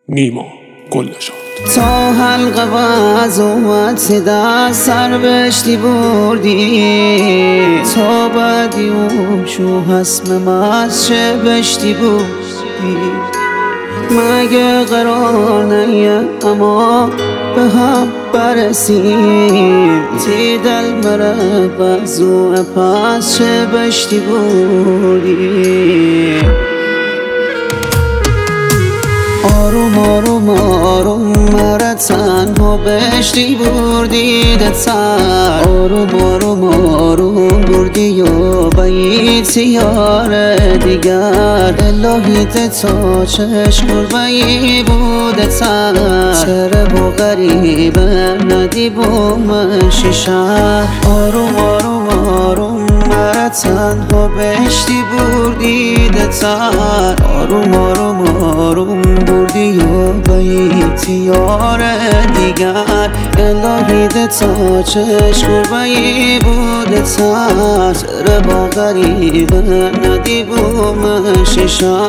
نیما گلنژاد. تا حلقه باز اومد صدا سر بشتی بردی، تا بعدی اون شو حسم ماز چه بشتی بردی. مگه قرار نیه اما به هم برسیم، تی دل مره بازو پاس چه بشتی بردی. آروم آروم آروم مرا تنها بشتی بردی دتر، آروم آروم آروم بردی و بیتی یار دیگر. الهی تا چشم گربه‌ای بوده تر، چرا با غریبه ندی با من شیشه. آروم آروم آروم مرا تنها بشتی بردی دتر، آروم آروم آروم بردی و بیتی یار دیگر. الهی تا چشم گربه‌ای بوده تر، چرا با غریبه ندی با من شیشه.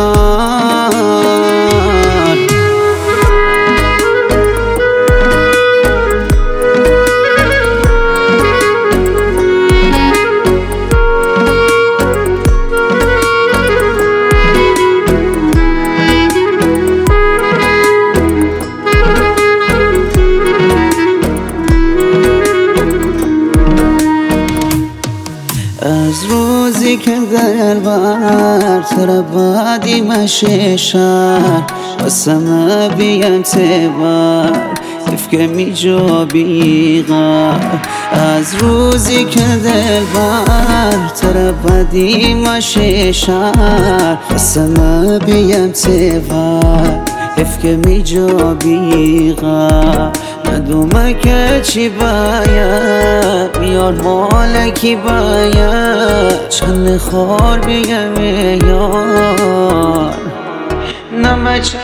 از روزی که در بر تربادی مشیشر واسم بیم تبر تفکه می جو بیغر. از روزی که دل بر تربادی مشیشر واسم بیم تبر تفکه می جو بیغر. ندومه که چی باید میار مالکی باید، چند خور بگم یار نمه چی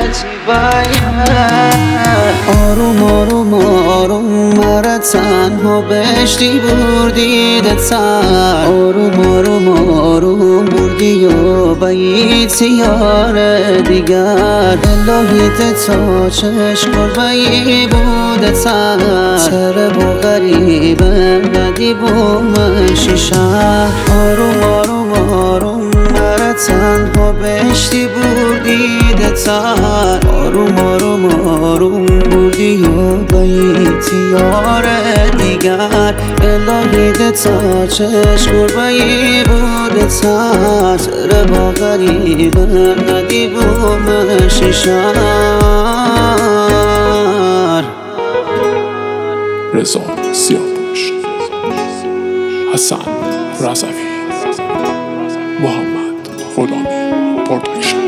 باید. آروم آروم آروم مرا تنها بشتی بردی دتر، آروم آروم آروم بردی و بیتی یار دیگر. الهی تا چشم گربه‌ای بوده تر، چرا با غریبه ندی با من شیشه. آروم آروم آروم مرا تنها بشتی بردی دتر، آروم آروم آروم بردی و بیتی یار دیگر. الهی تا چشم گربه‌ای بوده تر، چرا با غریبه ندی با من شیشه. رضا سیاه‌پوش، حسن رضوی، محمد غلامی پروداکشن.